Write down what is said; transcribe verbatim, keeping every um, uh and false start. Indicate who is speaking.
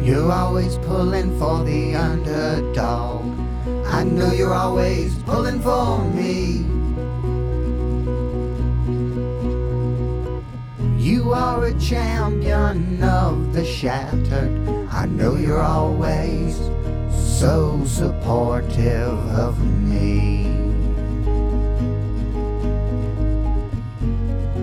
Speaker 1: You're always pulling for the underdog. I know you're always pulling for me. You are a champion of the shattered. I know you're always so supportive of me.